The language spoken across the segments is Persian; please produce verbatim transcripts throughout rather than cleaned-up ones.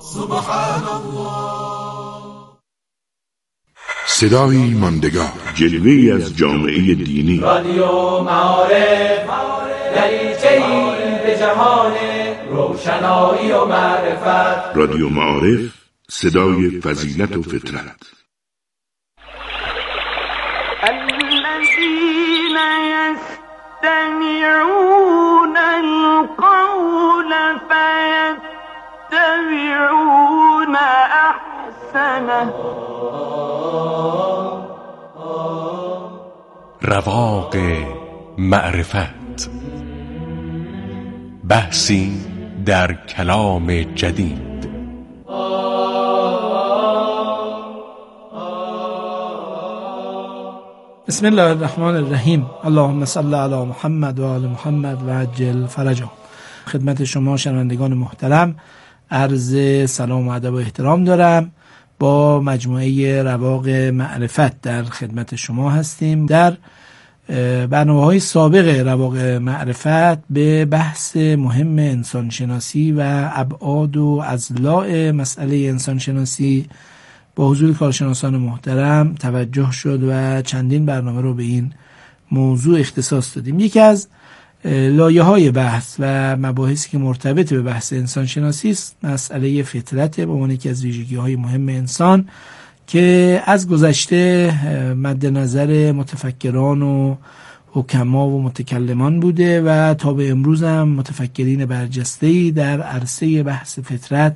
سبحان الله. صدایی ماندگار، جلوه‌ای از جامعه دینی. رادیو معارف، دریچه‌ای به جهان روشنایی و معرفت. رادیو معارف، صدای فضیلت و فطرت. الذين يستمعون القول فيتبعون احسنه. رواق معرفت، بحثی در کلام جدید. بسم الله الرحمن الرحیم. اللهم صل علی محمد و آل محمد و عجل فرجهم. خدمت شما شنوندگان محترم عرض سلام و ادب و احترام دارم. با مجموعه رواق معرفت در خدمت شما هستیم. در برنامه‌های سابق رواق معرفت به بحث مهم انسانشناسی و ابعاد و اضلاع مسئله انسانشناسی با حضور کارشناسان محترم توجه شد و چندین برنامه رو به این موضوع اختصاص دادیم. یکی از لایه‌های بحث و مباحثی که مرتبط به بحث انسانشناسی است مسئله فطرت به عنوان یکی از ویژگی‌های مهم انسان که از گذشته مد نظر متفکران و حکما و متکلمان بوده و تا به امروز هم متفکرین برجسته‌ای در عرصه بحث فطرت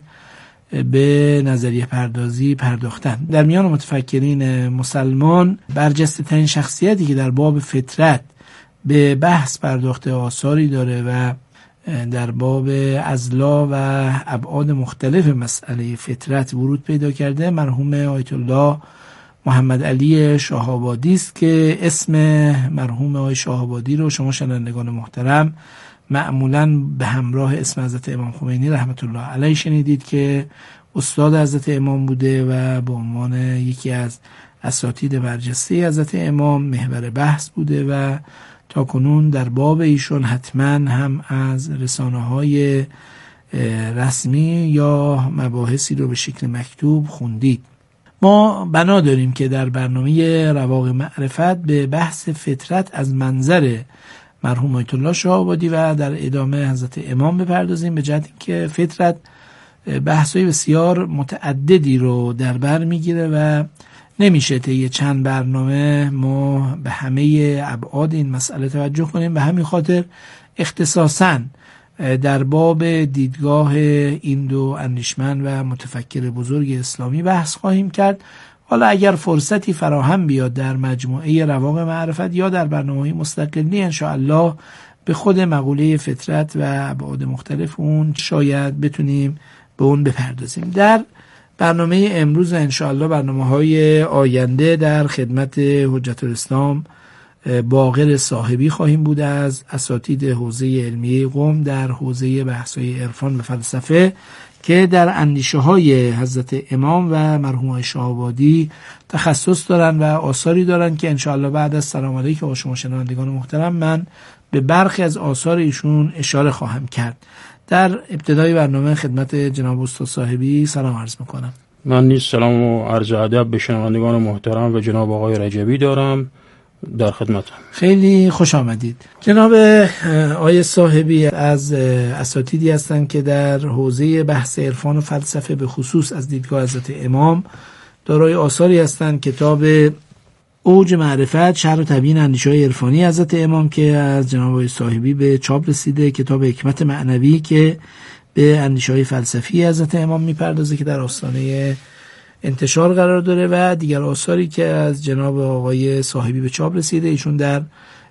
به نظریه پردازی پرداختن. در میان متفکرین مسلمان برجسته ترین شخصیتی که در باب فطرت به بحث پرداخته آثاری داره و در باب اضلاع و ابعاد مختلف مسئله فطرت ورود پیدا کرده مرحوم آیت الله محمد علی شاه‌آبادی است که اسم مرحوم آقای شاه‌آبادی رو شما شنوندگان محترم معمولاً به همراه اسم حضرت امام خمینی رحمت الله علیه شنیدید که استاد حضرت امام بوده و به عنوان یکی از اساتید برجسته حضرت امام محور بحث بوده و تا کنون در باب ایشون حتما هم از رسانه‌های رسمی یا مباحثی رو به شکل مکتوب خوندید. ما بنا داریم که در برنامه رواق معرفت به بحث فطرت از منظر مرحوم آیت الله شاه‌آبادی و در ادامه حضرت امام بپردازیم، به جهت که فطرت بحث‌های بسیار متعددی رو در بر میگیره و نمیشه طی چند برنامه ما به همه ابعاد این مسئله توجه کنیم. به همین خاطر اختصاصاً در باب دیدگاه این دو اندیشمند و متفکر بزرگ اسلامی بحث خواهیم کرد. حالا اگر فرصتی فراهم بیاد در مجموعه رواق معرفت یا در برنامه‌های مستقلی انشاءالله به خود مقوله فطرت و ابعاد مختلف اون شاید بتونیم به اون بپردازیم. در برنامه امروز انشاءالله برنامه‌های آینده در خدمت حجت الاسلام باقر صاحبی خواهیم بود از اساتید حوزه علمیه قم در حوزه بحث‌های عرفان و فلسفه که در اندیشه‌های حضرت امام و مرحوم شاه‌آبادی تخصص دارن و آثاری دارن که انشاءالله بعد از سلام علیکم با شما شنوندگان محترم من به برخی از آثار ایشون اشاره خواهم کرد. در ابتدای برنامه خدمت جناب استاد صاحبی سلام عرض میکنم. من نیز سلام و عرض ادب به شنوندگان محترم و جناب آقای رجبی دارم. در خدمتم. خیلی خوش آمدید. جناب آقای صاحبی از اساتیدی هستند که در حوزه بحث عرفان و فلسفه به خصوص از دیدگاه حضرت امام دارای آثاری هستند. کتاب اوج معرفت شرح و تبیین اندیشه‌های عرفانی حضرت امام که از جناب آقای صاحبی به چاپ رسیده، کتاب حکمت معنوی که به اندیشه‌های فلسفی حضرت امام میپردازه که در آستانه انتشار قرار داره و دیگر آثاری که از جناب آقای صاحبی به چاپ رسیده. ایشون در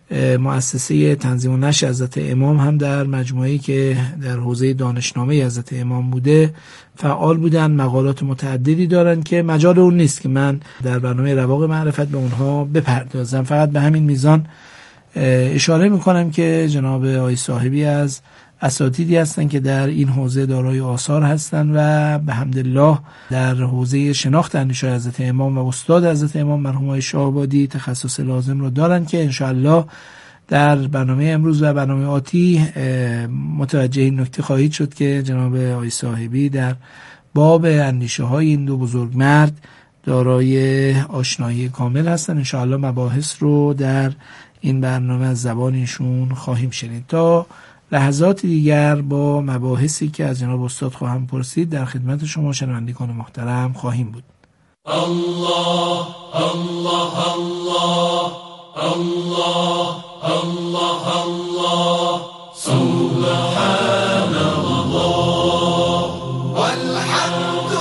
مؤسسه تنظیم و نشر حضرت امام هم در مجموعه‌ای که در حوزه دانشنامه حضرت امام بوده فعال بودن، مقالات متعددی دارن که مجال اون نیست که من در برنامه رواق معرفت به اونها بپردازم. فقط به همین میزان اشاره میکنم که جناب آقای صاحبی از اساتیدی هستند که در این حوزه دارای آثار هستند و به حمدالله در حوزه شناخت اندیشه حضرت امام و استاد حضرت امام مرحوم آقای شاه‌آبادی تخصص لازم رو دارن که انشاءالله در برنامه امروز و برنامه آتی متوجه این نکته خواهید شد که جناب آقای صاحبی در باب اندیشه های این دو بزرگمرد دارای آشنایی کامل هستن. انشاءالله مباحث رو در این برنامه از زبانشون خواهیم شنید. تا لحظات دیگر با مباحثی که از جناب استاد خواهم پرسید در خدمت شما شنوندگان محترم خواهیم بود. الله الله الله الله الله الله سبحان الله والحمد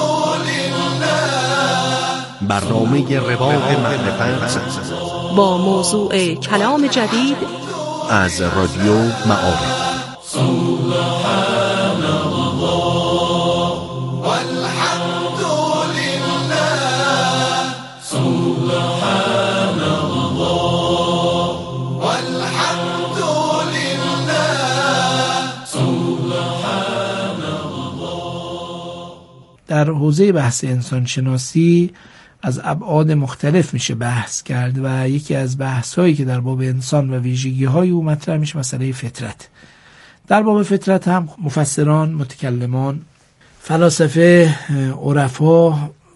لله. برنامه رواق معرفت با موضوع کلام جدید از رادیو معارف. سبحان الله والحمد لله. سبحان الله والحمد لله. سبحان الله. در حوزه بحث انسان شناسی از ابعاد مختلف میشه بحث کرد و یکی از بحث هایی که در باب انسان و ویژگی های او مطرح میشه مسئله فطرت. در باب فطرت هم مفسران، متکلمان، فلاسفه، عرفا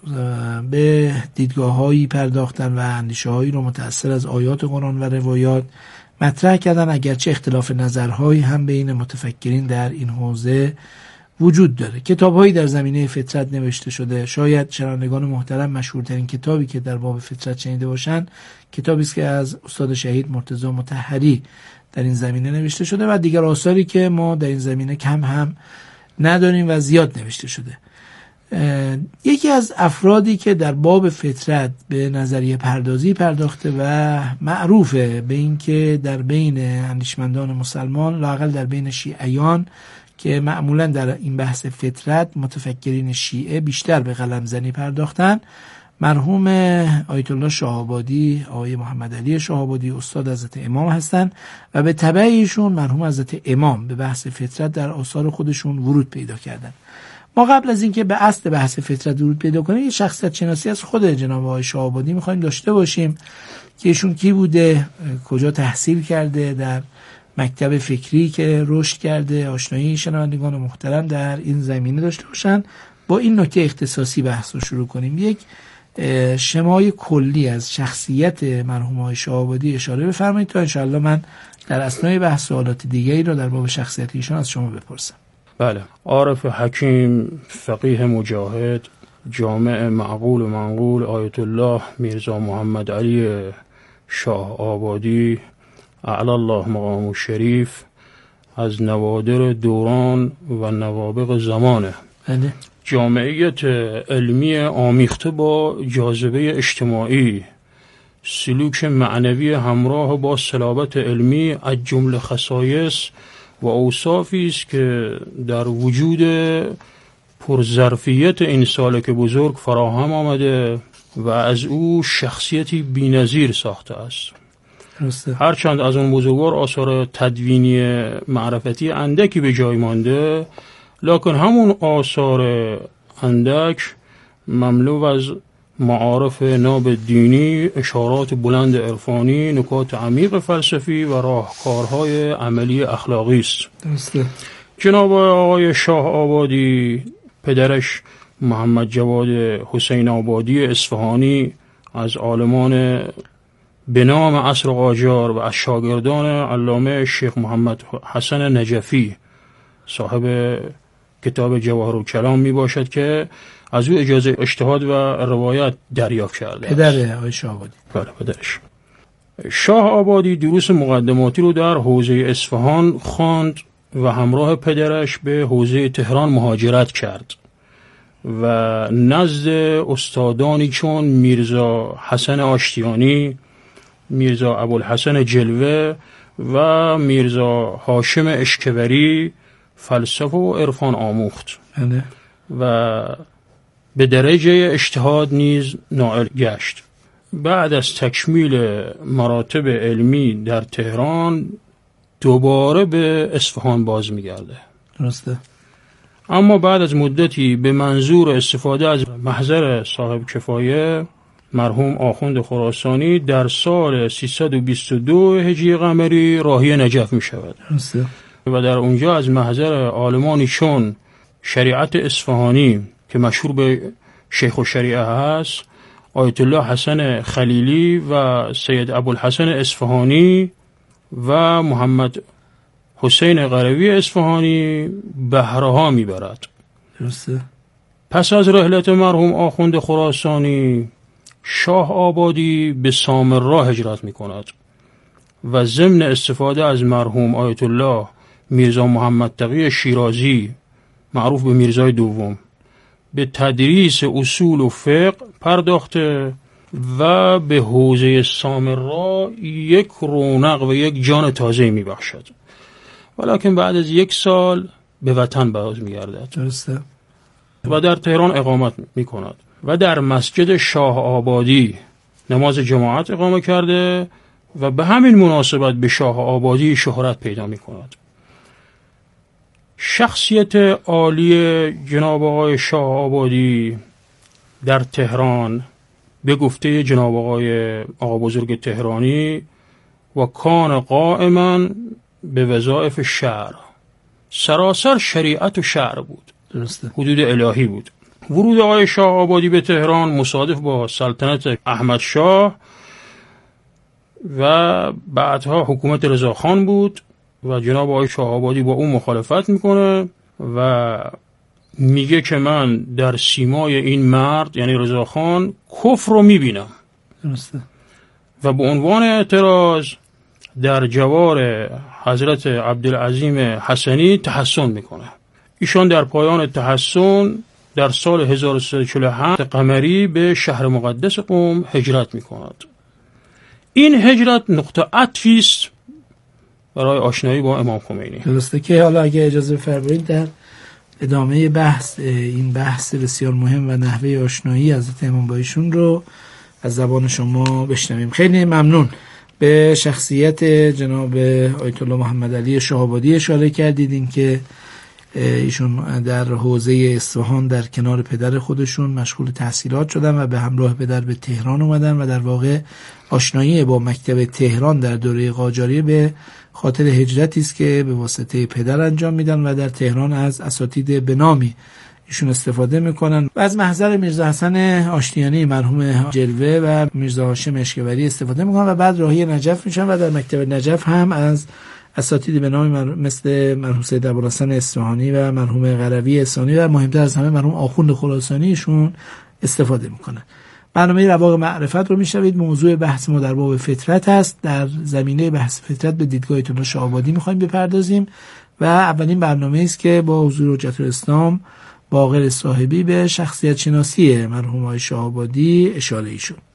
به دیدگاه هایی پرداختن و اندیشه هایی رو متأثر از آیات قرآن و روایات مطرح کردن، اگرچه اختلاف نظرهایی هم بین متفکرین در این حوزه وجود داره. کتاب‌هایی در زمینه فطرت نوشته شده. شاید شنوندگان محترم مشهورترین کتابی که در باب فطرت شنیده باشن کتابی است که از استاد شهید مرتضی مطهری در این زمینه نوشته شده و دیگر آثاری که ما در این زمینه کم هم نداریم و زیاد نوشته شده. یکی از افرادی که در باب فطرت به نظریه پردازی پرداخته و معروفه به این که در بین اندیشمندان مسلمان لااقل در بین شیعیان که معمولا در این بحث فطرت متفکرین شیعه بیشتر به قلمزنی پرداختن، مرحوم آیت الله شاه‌آبادی، آقای محمد علی شاه‌آبادی استاد حضرت امام هستند و به تبع ایشون مرحوم حضرت امام به بحث فطرت در آثار خودشون ورود پیدا کردن. ما قبل از اینکه به اصل بحث فطرت ورود پیدا کنیم یه شخصیت شناسی از خود جناب آقای شاه‌آبادی می‌خوایم داشته باشیم که ایشون کی بوده، کجا تحصیل کرده، در مکتب فکری که رشد کرده، آشنایی شنوندگان محترم در این زمینه داشته باشن. با این نکته اختصاصی بحث رو شروع کنیم. یک شمای کلی از شخصیت مرحوم آقای شاه‌آبادی اشاره بفرمایید تا انشاءالله من در اثنای بحث سوالات دیگری رو در باب شخصیت ایشان از شما بپرسم. بله، عارف حکیم، فقیه مجاهد، جامع معقول و منقول آیت الله میرزا محمد علی شاه‌آبادی اعلی الله مقام شریف از نوادر دوران و نوابغ زمانه. بله. جامعیت علمی آمیخته با جاذبه اجتماعی، سلوک معنوی همراه با صلابت علمی از جمله خصایص و اوصافی است که در وجود پرظرفیت این سالک بزرگ فراهم آمده و از او شخصیتی بی‌نظیر ساخته است. درسته. هرچند از اون بزرگوار آثار تدوینی معرفتی اندکی به جای مانده، لکن همون آثار اندک مملو از معارف ناب دینی، اشارات بلند عرفانی، نکات عمیق فلسفی و راهکارهای عملی اخلاقی است. درسته. جناب آقای شاه‌آبادی، پدرش محمد جواد حسین آبادی اصفهانی از عالمان به نام عصر قاجار و از شاگردان علامه شیخ محمد حسن نجفی صاحب کتاب جواهرالکلام می باشد که از او اجازه اجتهاد و روایت دریافت کرده. پدر آقای شاه‌آبادی. بله، پدرش. شاه‌آبادی دروس مقدماتی رو در حوزه اصفهان خواند و همراه پدرش به حوزه تهران مهاجرت کرد و نزد استادانی چون میرزا حسن آشتیانی، میرزا ابوالحسن جلوه و میرزا هاشم اشکبری فلسفه و عرفان آموخت و به درجه اجتهاد نیز نائل گشت. بعد از تکمیل مراتب علمی در تهران دوباره به اصفهان باز میگرده. درسته. اما بعد از مدتی به منظور استفاده از محضر صاحب کفایه مرحوم آخوند خراسانی در سال سیصد و بیست و دو هجری قمری راهی نجف می شود. درسته. و در اونجا از محضر عالمانی چون شریعت اصفهانی که مشهور به شیخ الشریعه هست، آیت الله حسن خلیلی و سید ابوالحسن اصفهانی و محمد حسین قروی اصفهانی بهرها میبرد. درسته. پس از رحلت مرحوم آخوند خراسانی، شاه آبادی به سامرا هجرت میکند و ضمن استفاده از مرحوم آیت الله میرزا محمد تقی شیرازی معروف به میرزای دوم به تدریس اصول و فقه پرداخته و به حوزه سامرا یک رونق و یک جان تازه میبخشد، ولیکن بعد از یک سال به وطن باز میگردد. درسته. و در تهران اقامت میکند و در مسجد شاه آبادی نماز جماعت اقامه کرده و به همین مناسبت به شاه آبادی شهرت پیدا میکند. شخصیت عالی جناب آقای شاه آبادی در تهران به گفته جناب آقای آقا بزرگ تهرانی و کان قائما به وظایف شهر، سراسر شریعت و شهر بود. درسته. حدود الهی بود. ورود آقای شاه آبادی به تهران مصادف با سلطنت احمد شاه و بعدها حکومت رضاخان بود و جناب آقای شاه آبادی با اون مخالفت میکنه و میگه که من در سیمای این مرد یعنی رضاخان کفر رو میبینم. درسته. و به عنوان اعتراض در جوار حضرت عبدالعظیم حسنی تحسن میکنه. ایشان در پایان تحسن در سال هزار و سیصد و چهل و هفت قمری به شهر مقدس قم هجرت میکند. این هجرت نقطه عطفی است برای آشنایی با امام خمینی. درسته که حالا اگه اجازه فرمایید در ادامه بحث این بحث بسیار مهم و نحوه آشنایی حضرت امام با ایشون رو از زبان شما بشنویم. خیلی ممنون. به شخصیت جناب آیت الله محمد علی شاه آبادی اشاره کردید، این که ایشون در حوزه اصفهان در کنار پدر خودشون مشغول تحصیلات شدن و به همراه پدر به تهران اومدن و در واقع آشنایی با مکتب تهران در دوره قاجاریه به خاطر هجرتی است که به واسطه پدر انجام میدن و در تهران از اساتید به نامی ایشون استفاده میکنن و از محضر میرزا حسن آشتیانی مرحوم جلوه و میرزا هاشم اشکوری استفاده میکنن و بعد راهی نجف میشن و در مکتب نجف هم از اساتید به نام مثل مرحوم سید ابوالحسن اصفهانی و مرحوم قروی اصفهانی و مهمتر از همه مرحوم آخوند خراسانیشون استفاده میکنن. برنامه رواق معرفت رو میشنوید. موضوع بحث ما در باب فطرت است. در زمینه بحث فطرت به دیدگاه آیت الله شاه آبادی میخوایم بپردازیم و اولین برنامه است که با حضور حجت الاسلام باقر صاحبی به شخصیت شناسی مرحوم آقای شاه آبادی اشاره ای شد.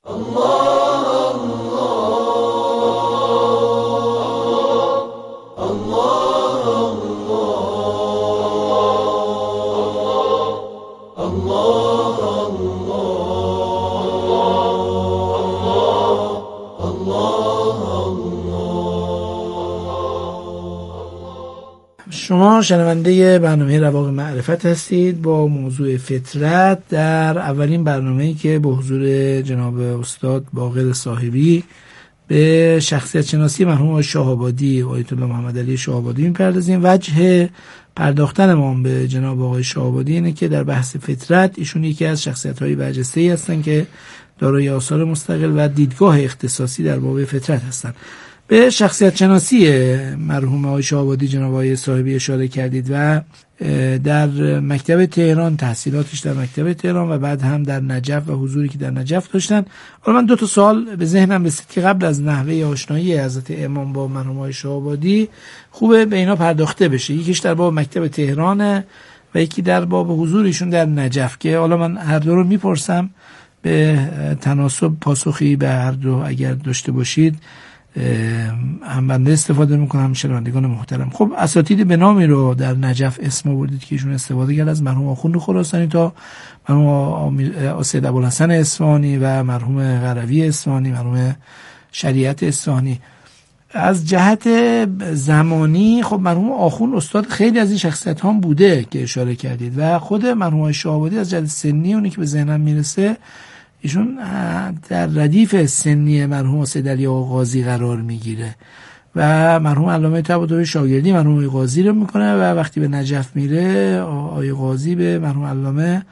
شما شنونده برنامه رواق معرفت هستید با موضوع فطرت. در اولین برنامه‌ای که با حضور جناب استاد باقر صاحبی به شخصیت شناسی مرحوم شاه آبادی آیت الله محمد علی شاه آبادی می‌پردازیم. وجه پرداختن ما به جناب آقای شاه آبادی اینه که در بحث فطرت ایشون یکی از شخصیت‌های برجسته‌ای هستن که دارای آثار مستقل و دیدگاه اختصاصی در باب فطرت هستند. به شخصیت شناسی مرحوم آقای شاه آبادی جناب آقای صاحبی اشاره کردید و در مکتب تهران تحصیلاتش در مکتب تهران و بعد هم در نجف و حضوری که در نجف داشتن. حالا من دو تا سوال به ذهنم رسید که قبل از نحوه آشنایی حضرت امام با مرحوم آقای شاه آبادی خوبه به اینا پرداخته بشه. یکیش در باب مکتب تهرانه و یکی در باب حضورشون در نجف که حالا من هر دو رو میپرسم به تناسب پاسخی به هر دو اگر داشته باشید هم بنده استفاده میکنم هم شنوندگان محترم. خب اساتید به نامی رو در نجف اسم آوردید که ایشون استفاده کرد از مرحوم آخوند خراسانی تا مرحوم سید ابوالحسن اصفهانی و مرحوم قروی اصفهانی، مرحوم شریعت اصفهانی. از جهت زمانی خب مرحوم آخوند استاد خیلی از این شخصیت هم بوده که اشاره کردید و خود مرحوم شاه آبادی از جهت سنی اونی که به ذهنم میرسه ایشون در ردیف سنی مرحوم سید علی آقا قاضی قرار میگیره و مرحوم علامه طباطبایی شاگردی مرحوم قاضی رو میکنه و وقتی به نجف میره آقای قاضی به مرحوم علامه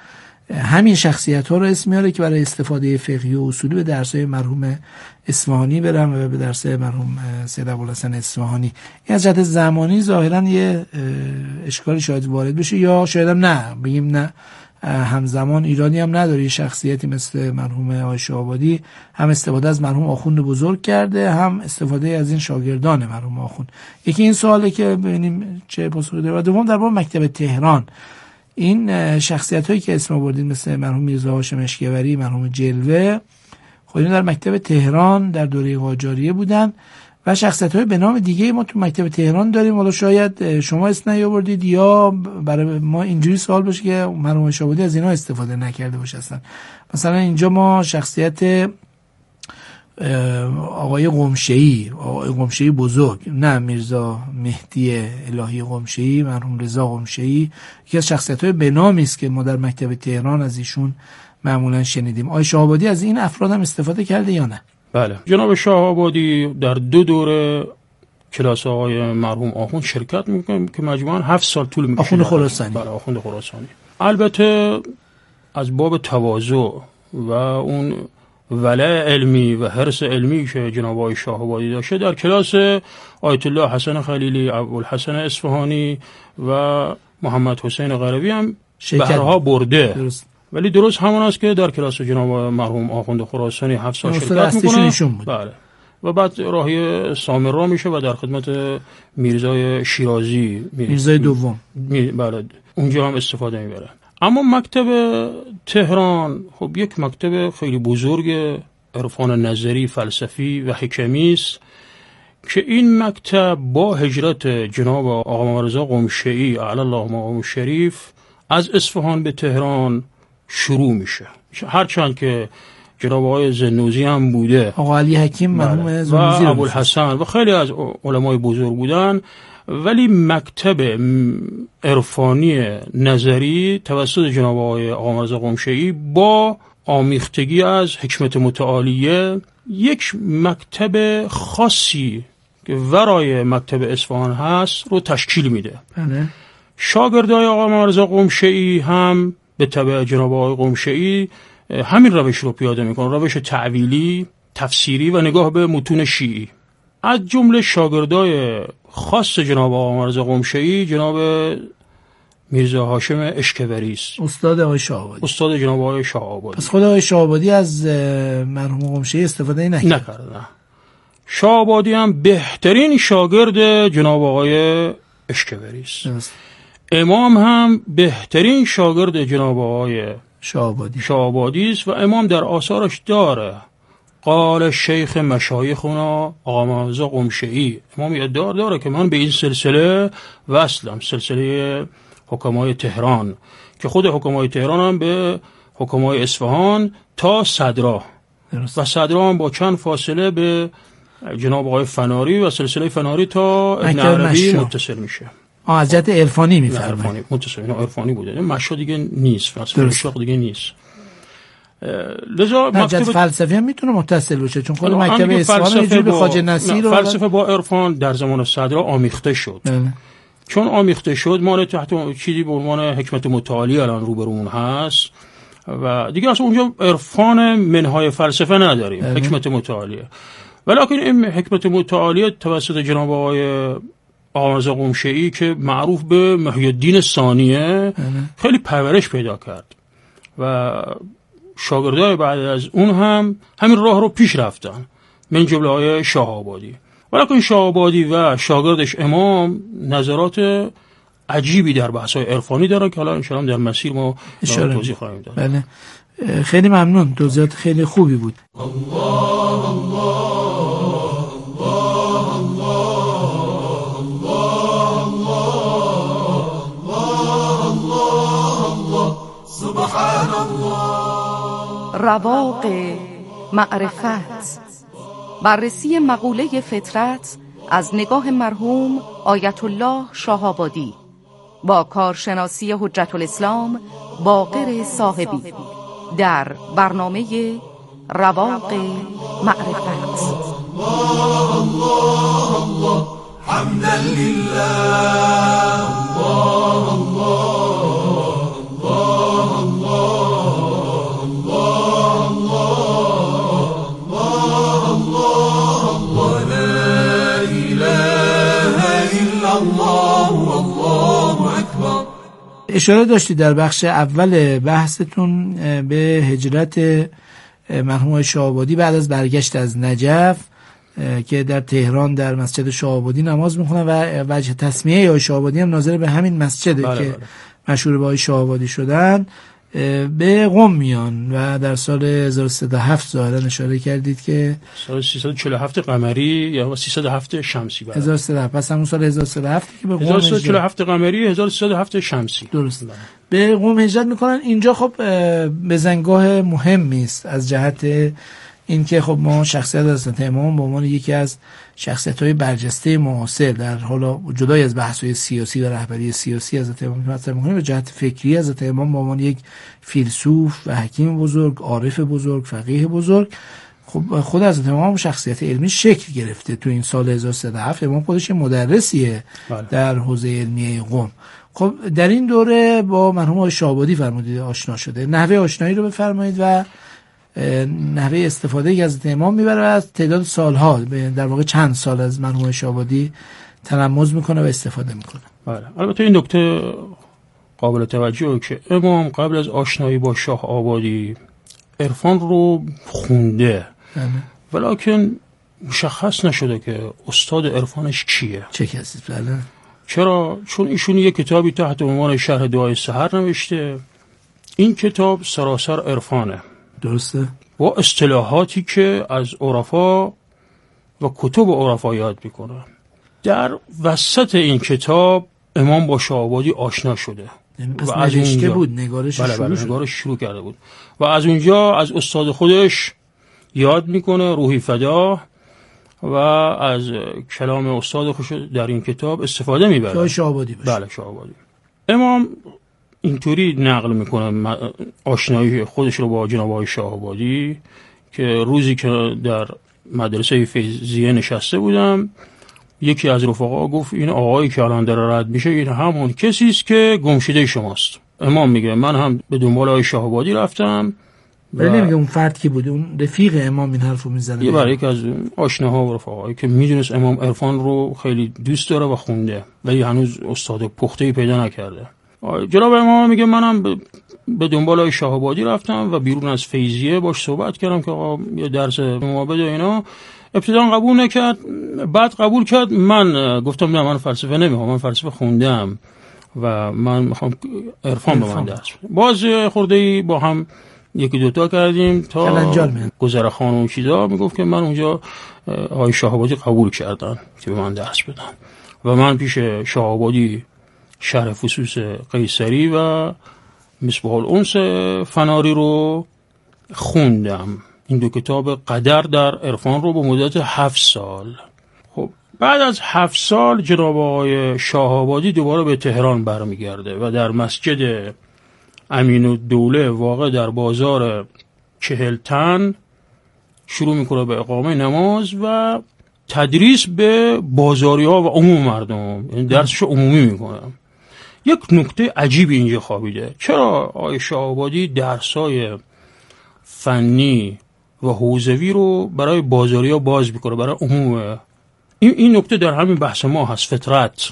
همین شخصیت ها رو اسم میاره که برای استفاده فقهی و اصولی به درس‌های مرحوم اصفهانی برم و به درس مرحوم سید ابوالحسن اصفهانی. این از جهت زمانی ظاهرا یه اشکالی شاید وارد بشه، یا شاید هم نه، بگیم نه همزمان ایرانی هم نداره شخصیتی مثل مرحوم آقای شاه‌آبادی هم استفاده از مرحوم آخوند بزرگ کرده، هم استفاده از این شاگردان مرحوم آخوند. یکی این سواله که ببینیم چه پاسخی داره. و دوم در باب مکتب تهران، این شخصیت هایی که اسم آوردین مثل مرحوم میرزا هاشم اشکوری، مرحوم جلوه، خب اینا در مکتب تهران در دوره قاجاریه بودن و شخصیت های به نام دیگه ما تو مکتب تهران داریم. حالا شاید شما اسم نیاوردید یا برای ما اینجوری سوال باشه که مرحوم شاه‌آبادی از اینا استفاده نکرده باشه اصلا. مثلا اینجا ما شخصیت آقای قمشه‌ای، آقای قمشه‌ای بزرگ، نه میرزا مهدی الهی قمشه‌ای، مرحوم رضا قمشه‌ای، یکی از شخصیت‌های به نامی است که ما در مکتب تهران از ایشون معمولا شنیدیم. آقای شاه‌آبادی از این افراد هم استفاده کرده یا نه؟ بله، جناب شاه‌آبادی در دو دوره کلاس آقای مرحوم آخوند شرکت میکنه که مجموعاً هفت سال طول میکشه. آخوند خراسانی. بله، آخوند خراسانی. البته از باب تواضع و اون ولع علمی و حرص علمی که جناب آقای شاه‌آبادی داشته، در کلاس آیت الله حسن خلیلی، ابوالحسن اصفهانی و محمد حسین غربی هم بهرها برده. درست. ولی درست همون است که در کلاس جناب مرحوم آخوند خراسانی هفت سال شرکت میکنه. بله. و بعد راهی سامرا میشه و در خدمت میرزای شیرازی، میرزای دوم، می... بله، اونجا هم استفاده میبره. اما مکتب تهران خب یک مکتب خیلی بزرگ عرفان نظری، فلسفی و حکمی است که این مکتب با هجرت جناب آقا مرزا قمشه‌ای علی الله مقام شریف از اصفهان به تهران شروع میشه. هرچند که جناب آقای زنوزی هم بوده، آقا علی حکیم مرحوم زنوزی و ابوالحسن و خیلی از علمای بزرگ بودن، ولی مکتب عرفانی نظری توسط جناب آقای آقا مرزا قمشه‌ای با آمیختگی از حکمت متعالیه یک مکتب خاصی که ورای مکتب اصفهان هست رو تشکیل میده. بله. شاگردای آقا مرزا قمشه‌ای هم به تبع جناب آقای قمشه‌ای همین روش رو پیاده میکنه، روش تعویلی، تفسیری و نگاه به متون شیعی. از جمله شاگردای خاص جناب آقا مرزا قمشه‌ای جناب میرزا هاشم اشکوری است، استاد آقای شاه‌آبادی، استاد جناب آقای شاه‌آبادی. پس خود آقای شاه‌آبادی از مرحوم قمشه‌ای استفاده نکرد. نکرد. شاه‌آبادی هم بهترین شاگرد جناب آقای اشکوری است. امام هم بهترین شاگرد جناب آقای شاه‌آبادی شاه‌آبادی است و امام در آثارش داره قال شیخ مشایخنا آقا مرزا قمشه‌ای، امام ادعا داره که من به این سلسله وصلم، سلسله حکمای تهران، که خود حکمای تهران هم به حکمای اصفهان تا صدرا و صدرا هم با چند فاصله به جناب آقای فناری و سلسله فناری تا ابن عربی متصل میشه. آه از جهت عرفانی میفرمایید. متصل، اینا عرفانی بوده، مشا دیگه نیست، مشا دیگه نیست. لذا مکتب فلسفی هم میتونه متصل باشه، چون خود مکتب اصفهان یه جوری به خواجه نصیر فلسفه با عرفان در زمان صدرا آمیخته شد. نه. چون آمیخته شد ما تحت چیزی به عنوان حکمت متعالی الان روبرومون هست و دیگه اصلا اونجا عرفان منهای فلسفه نداریم. نه. حکمت متعالیه. ولیکن این حکمت متعالیه توسط جناب آقای آقا مرزا قمشه‌ای که معروف به محی الدین ثانیه خیلی پرورش پیدا کرد و شاگردای بعد از اون هم همین راه رو پیش رفتن، من جمله های شاه‌آبادی. ولیکن شاه‌آبادی و شاگردش امام نظرات عجیبی در بحث‌های عرفانی دارن که حالا ان شاءالله در مسیر ما توضیح خواهیم داد. بله، خیلی ممنون، توضیحات خیلی خوبی بود. الله الله رواق معرفت، بررسی مقوله فطرت از نگاه مرحوم آیت الله شاه‌آبادی با کارشناسی حجت الاسلام باقر صاحبی در برنامه رواق معرفت. الله الله الله حمدا لله، الله الله الله الله اشاره داشتی در بخش اول بحثتون به هجرت مرحوم شاه‌آبادی بعد از برگشت از نجف که در تهران در مسجد شاه‌آبادی نماز میخونن و وجه تسمیه آقای شاه‌آبادی هم ناظر به همین مسجده بله که بله. مشهور به آقای شاه‌آبادی شدن. به قم میان و در سال هزار و سیصد و هفت ظاهرا اشاره کردید که سال سیصد و چهل و هفت قمری یا سیصد و هفت شمسی. بله. هزار و سیصد و هفت، پس همون سال هزار و سیصد و هفت که به قم هزار و سیصد و چهل و هفت قمری هزار و سیصد و هفت شمسی. درست. بله. به قم هجرت میکنن. اینجا خب بزنگاه مهمی است از جهت اینکه خب ما شخصیت حضرت امام به عنوان یکی از شخصیت‌های برجسته معاصر در حالا جدای از بحث‌های سیاسی و رهبری سیاسی حضرت امام مطرح می‌کنیم، به جهت فکری حضرت امام به عنوان یک فیلسوف و حکیم بزرگ، عارف بزرگ، فقیه بزرگ، خب خود حضرت امام شخصیت علمی شکل گرفته. تو این سال هزار و سیصد و هفت امام خودش مدرسیه بله. در حوزه علمی قم. خب در این دوره با مرحوم شاه‌آبادی فرمودید آشنا شده. نحوه آشنایی رو بفرمایید و نحوه استفاده که از امام میبره و از تعداد سالها، در واقع چند سال از مرحوم شاه‌آبادی تلمذ میکنه و استفاده میکنه. بله. البته این نکته قابل توجهه که امام قبل از آشنایی با شاه‌آبادی عرفان رو خونده، ولکن مشخص نشده که استاد عرفانش کیه، چه کسی. بله. چرا؟ چون ایشون یک کتابی تحت عنوان شرح دعای سحر نوشته. این کتاب سراسر عرفانه. درسته. با اصطلاحاتی که از عرفا و کتب عرفا یاد میکنه. در وسط این کتاب امام با شاه‌آبادی آشنا شده. یعنی پس نوشته بود، نگارش بله شروع بله شد. نگارش شروع کرده بود و از اونجا از استاد خودش یاد میکنه، روحی فدا، و از کلام استاد خودش در این کتاب استفاده میبره. شاه‌آبادی باشه. بله شاه‌آبادی. امام اینطوری نقل میکنه آشنایی خودش رو با جناب آقای شاه‌آبادی که روزی که در مدرسه فیضیه نشسته بودم، یکی از رفقا گفت این آقایی که الان داره رد میشه این همون کسی است که گمشده شماست. امام میگه من هم به دنبال آقای شاه‌آبادی رفتم. ولی نمیگه اون فرد کی بود، اون رفیق امام این حرفو میزنه. یه برای یکی از آشناها و رفقایی که میدونست امام عرفان رو خیلی دوست داره و خونده ولی هنوز استاد پخته‌ای پیدا نکرده. جناب امام میگه منم به دنبال آقای شاه‌آبادی رفتم و بیرون از فیضیه باش صحبت کردم که آقا یه درس ما بده اینا. ابتدا قبول نکرد، بعد قبول کرد. من گفتم نه من فلسفه نمیخوام، من فلسفه خوندم و من میخوام عرفان به من درس بده. باز خورده‌ای با هم یکی دوتا کردیم تا گذر خان و چیزا. میگفت که من اونجا آقای شاه‌آبادی قبول کردن که به من درس بدن و من پیش شاه‌آبادی شرح فصوص قیصری و مصباح الانس فناری رو خوندم. این دو کتاب قدر در عرفان رو به مدت هفت سال. خب بعد از هفت سال جناب آقای شاه‌آبادی دوباره به تهران برمیگرده و در مسجد امین الدوله واقع در بازار چهلتن شروع میکنه به اقامه نماز و تدریس به بازاری‌ها و عموم مردم، یعنی درسش عمومی میکنه. یک نکته عجیبی اینجا خوابیده. چرا آقای شاه‌آبادی درسای فنی و حوزوی رو برای بازاری‌ها باز میکنه، برای عموم؟ این این نکته در همین بحث ما هست. فطرت،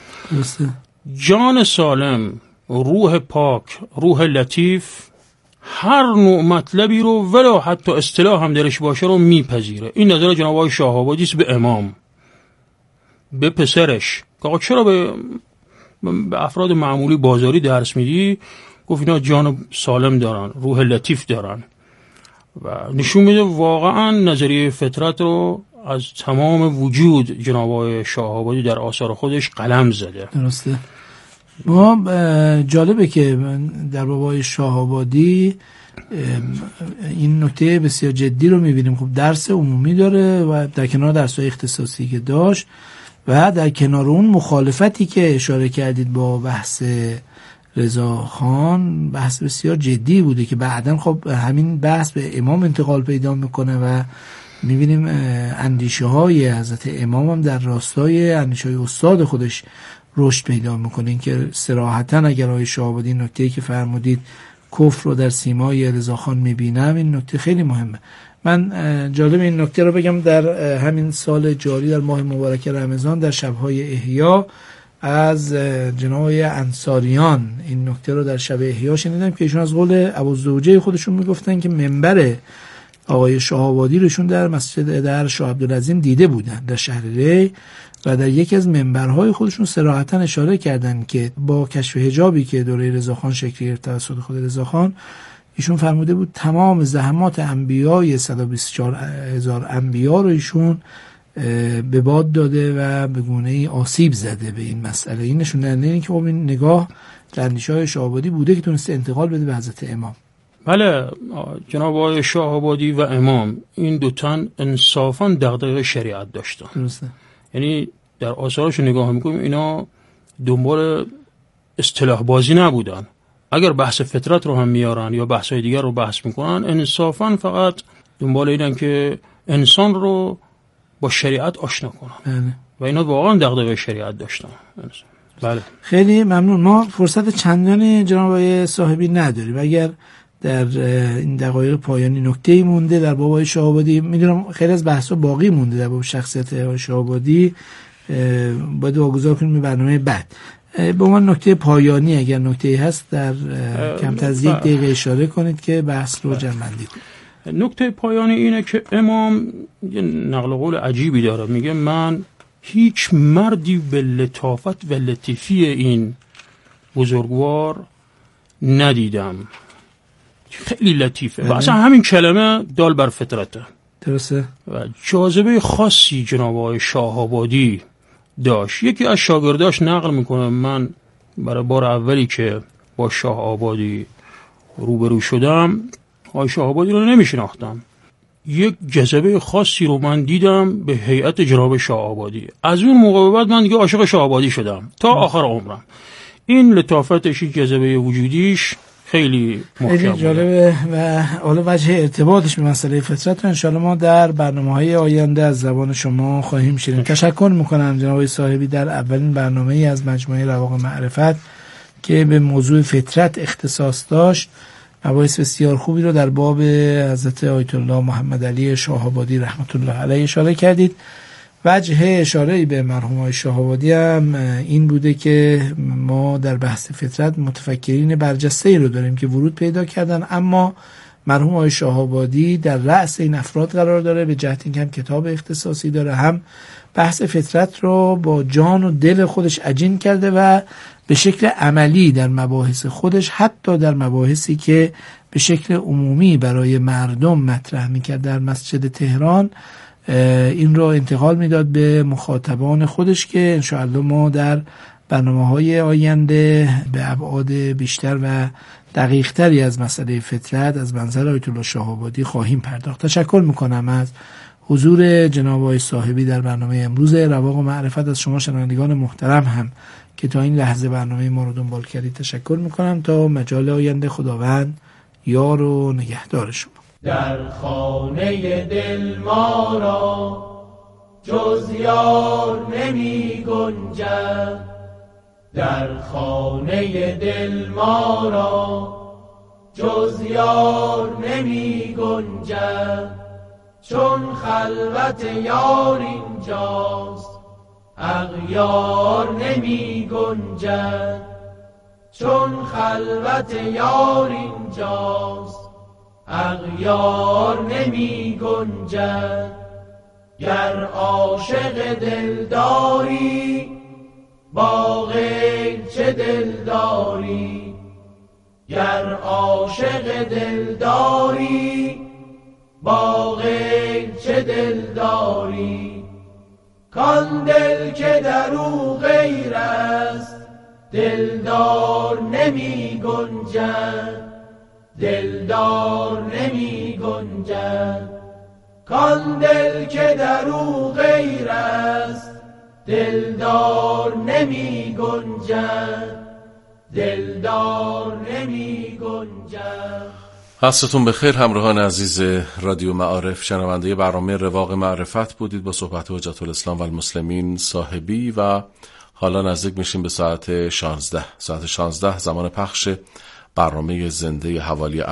جان سالم، روح پاک، روح لطیف هر نوع مطلبی رو ولو حتی اصطلاح هم درش باشه رو میپذیره. این نظر جناب آقای شاه‌آبادی است به امام، به پسرش که آقا چرا به به افراد معمولی بازاری درس میدی؟ گفت اینا جان سالم دارن، روح لطیف دارن و نشون میده واقعا نظریه فطرت رو از تمام وجود جناب آقای شاه‌آبادی در آثار خودش قلم زده. درسته. ما جالبه که در بابای شاه‌آبادی این نکته بسیار جدی رو میبینیم. خب درس عمومی داره و در کنار درس‌های اختصاصی که داشت و در کنار اون مخالفتی که اشاره کردید با بحث رضاخان، بحث بسیار جدی بوده که بعداً خب همین بحث به امام انتقال پیدا میکنه و میبینیم اندیشه های حضرت امام هم در راستای اندیشه های استاد خودش رشد پیدا میکنه. این که صراحتاً اگر آقای شاه‌آبادی نکته‌ای که فرمودید کفر رو در سیمای رضاخان میبینم، این نکته خیلی مهمه. من جالب این نکته رو بگم، در همین سال جاری در ماه مبارک رمضان در شب‌های احیا از جناب انصاریان این نکته رو در شب احیا شنیدم که ایشون از قول ابوالزوجه خودشون میگفتن که منبر آقای شاه‌آبادی روشون در مسجد در شاه عبدالعظیم دیده بودن در شهر ری و در یکی از منبرهای خودشون صراحتاً اشاره کردن که با کشف حجابی که دوره رضاخان شکل گرفت توسط خود رضاخان، ایشون فرموده بود تمام زحمات انبیای صد و بیست و چهار هزار انبیا رو ایشون به باد داده و به گونه‌ای آسیب زده به این مسئله. این نشون دهنده اینه که خب این نگاه در اندیشه‌های شاه‌آبادی بوده که تونسته انتقال بده به حضرت امام. بله، جناب آقای شاه‌آبادی و امام این دو تن انصافاً دغدغه شریعت داشتن. درسته. یعنی در آثارش نگاه میکنیم اینا دنبال اصطلاح بازی نبودن. اگر بحث فطرت رو هم میارن یا بحث‌های دیگر رو بحث میکنن، انصافاً فقط دنبال اینن که انسان رو با شریعت آشنا کنن. بله. و اینا واقعا دغدغه شریعت داشتن. بله. خیلی ممنون. ما فرصت چندانی جناب آقای صاحبی نداریم. اگر در این دقایق پایانی نکته‌ای مونده در باب آقای شاه‌آبادی، میدونم خیلی از بحث‌ها باقی مونده در باب شخصیت آقای شاه‌آبادی، باید واگذار کنیم به برنامه بعد. به عنوان نکته پایانی اگر نکته‌ای هست در کمتر از یک دقیقه اشاره کنید که بحث رو جمع‌بندی کنیم. نکته پایانی اینه که امام یه نقل قول عجیبی داره، میگه من هیچ مردی به لطافت و لطیفی این بزرگوار ندیدم. خیلی لطیفه و اصلا همین کلمه دال بر فطرته. درسته. و جاذبه خاصی جناب آقای شاه‌آبادی داشت. یکی از شاگرداش نقل میکنه من برای بار اولی که با شاه‌آبادی روبرو شدم آقای شاه‌آبادی رو نمیشناختم، یک جذبه خاصی رو من دیدم به هیئت جناب شاه‌آبادی. از اون موقع بعد من دیگه عاشق شاه‌آبادی شدم تا آخر عمرم. این لطافتش، این جذبه وجودیش خیلی محکم خیلی جالبه و حالا وجه ارتباطش به مسئله فطرت رو انشاءالله ما در برنامه‌های آینده از زبان شما خواهیم شنید. تشکر میکنم جناب صاحبی در اولین برنامه‌ای از مجموعه رواق معرفت که به موضوع فطرت اختصاص داشت مباحث بسیار خوبی رو در باب حضرت آیت الله محمد علی شاه‌آبادی رحمت الله علیه اشاره کردید. وجه اشاره‌ای به مرحوم آقای شاه‌آبادی هم این بوده که ما در بحث فطرت متفکرین برجسته‌ای رو داریم که ورود پیدا کردن، اما مرحوم آقای شاه‌آبادی در رأس این افراد قرار داره، به جهت اینکه هم کتاب اختصاصی داره، هم بحث فطرت رو با جان و دل خودش عجین کرده و به شکل عملی در مباحث خودش، حتی در مباحثی که به شکل عمومی برای مردم مطرح می‌کرد در مسجد تهران، این رو انتقال میداد به مخاطبان خودش که انشاءالله ما در برنامه‌های آینده به ابعاد بیشتر و دقیق‌تری از مسئله فطرت از منظر آیت الله شاه‌آبادی خواهیم پرداخت. تشکر میکنم از حضور جناب آقای صاحبی در برنامه امروز رواق معرفت. از شما شنوندگان محترم هم که تا این لحظه برنامه ما رو دنبال کردید تشکر میکنم. تا مجال آینده خداوند یار و نگهدار شما. در خانه دل ما را جز یار نمی گنجد، در خانه دل ما را جز یار نمی گنجد، چون خلوت یار اینجاست اغیار نمی گنجد، چون خلوت یار اینجاست اغیار نمی گنجد. گر عاشق دلداری با غیر چه دلداری، گر عاشق دلداری با غیر چه دلداری، کان دل که در او غیر است دلدار نمی گنجد، دلدار نمی گنجد، کان دل که در او غیر است دلدار نمی گنجد، دلدار نمی گنجد. عصرتون بخیر همراهان عزیز رادیو معارف، شنونده برنامه رواق معرفت بودید با صحبت حجت الاسلام و المسلمین صاحبی و حالا نزدیک میشیم به ساعت شانزده. ساعت شانزده زمان پخش برنامه زنده حوالی